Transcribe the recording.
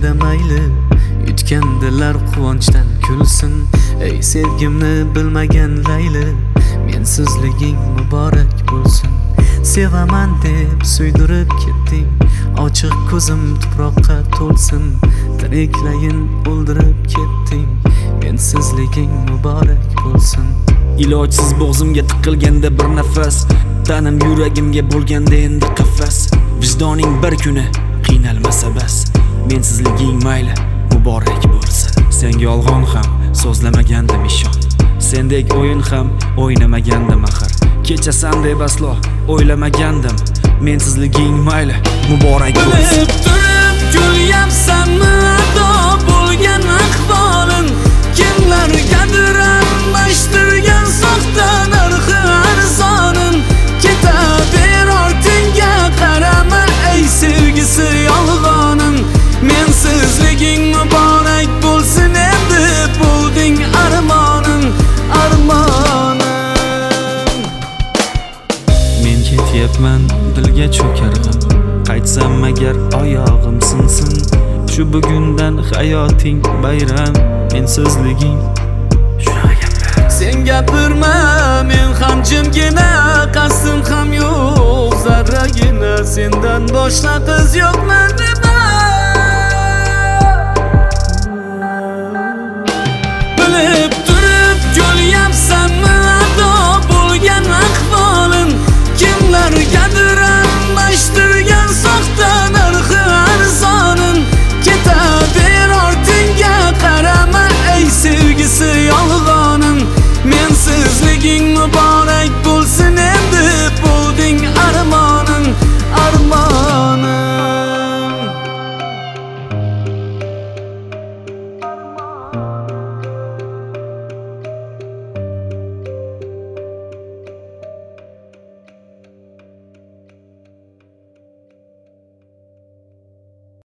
yuragimda mayli, yutgandilar quvonchdan kulsin. Ey sevgimni bilmagan Layli, mensizliging muborak bo'lsin. Sevaman deb suydirib ketding, ochiq ko'zim tuproqqa to'lsin. Tiriklayin o'ldirib ketding, mensizliging muborak bo'lsin. Ilojsiz bo'g'zimga tiqilganda bir nafas, tanim yuragimga bo'lganda endi qafas. Vijdoning bir kuni qiynalmasa bas, mensizliging mayli muborak bo'lsin. Senga yolg'on ham so'zlamagandim ishon, sendek o'yin ham o'ynamagandim axir. Kechasan deb aslo o'ylamagandim, mensizliging mayli muborak bo'lsin. Bilib turib kulyapsanmi ado bo'lgan ahvolim, kimlargadir almashtirgan soxta narxi arzonim. Ketaver ortingga qarama ey sevgisi yolg'onim, mensizliging muborak bo'lsin. Endi bo'lding armonim, armonim. Men ketyapman dilga cho'karg'im, qaytsam agar oyog'im sinsin. Shu bugundan hayoting bayram, mensizliging shunaqa gaplar. Sen gapirma, men ham jimgina, qasdim ham yo'q zarragina. Sendan boshqa qiz yo'qman deb